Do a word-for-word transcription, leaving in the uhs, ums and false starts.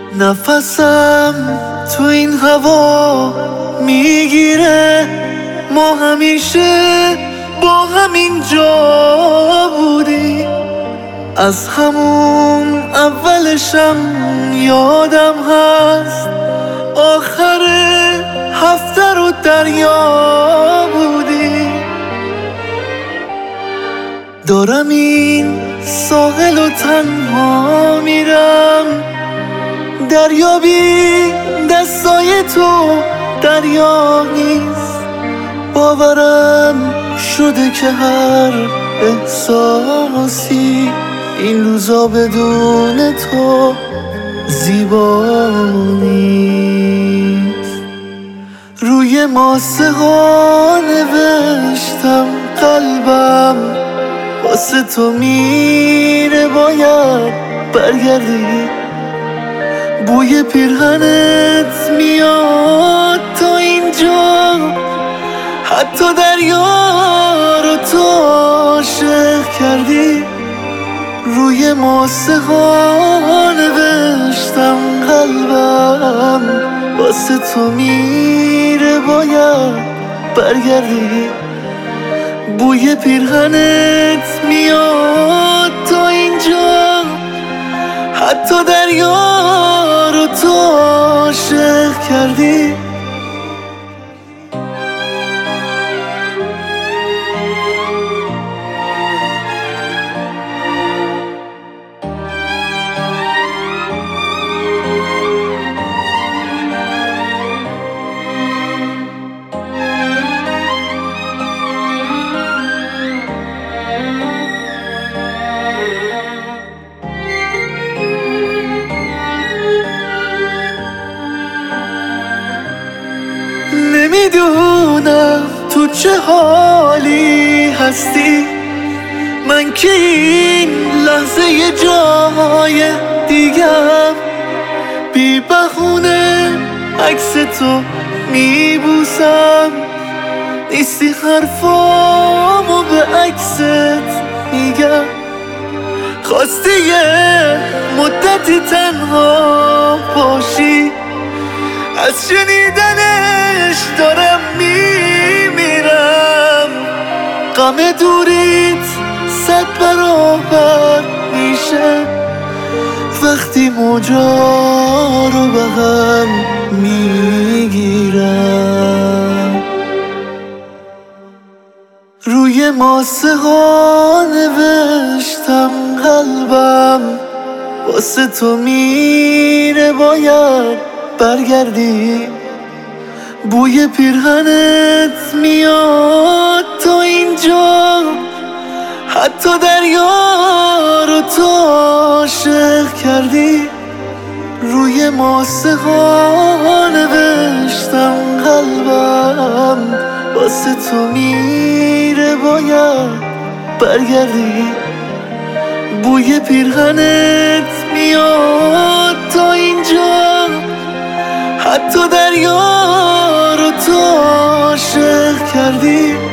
نفسم تو این هوا میگیره، ما همیشه با همین جا بودی. از همون اولشم یادم هست، آخر هفته رو دریا بودی. دارم این ساحل و تنها میرم، دریا بی دستای تو دریا نیست. باورم شده که هر احساسی این روزا بدون تو زیبا نیست. روی ماسه ها نوشتم قلبم واسه تو میره، باید برگردی. بوی پیرهنت میاد تا اینجا، حتی دریا رو تو عاشق کردی. روی ماسه ها نوشتم قلبم واسه تو میره، باید برگردی. بوی پیرهنت میاد تا اینجا، حتی دریا رو تو عاشق کردی. نمیدونم تو چه حالی هستی، من که این لحظه یه جای دیگم. بی بهونه عکس تو میبوسم، نیستی حرفامو به عکست میگم. خواستی یه مدتی تنها باشی، از شنیدنش دارم میمیرم. غم دوریت صد برابر میشه وقتی موجا رو به هم میگیرم. روی ماسه ها نوشتم قلبم واسه تو میره، باید برگردی. بوی پیرهنت میاد تا اینجا، حتی دریا رو تو عاشق کردی. روی ماسه ها نوشتم قلبم واسه تو میره، باید برگردی. بوی پیرهنت میاد تا اینجا، حتی دریا رو تو عاشق کردی.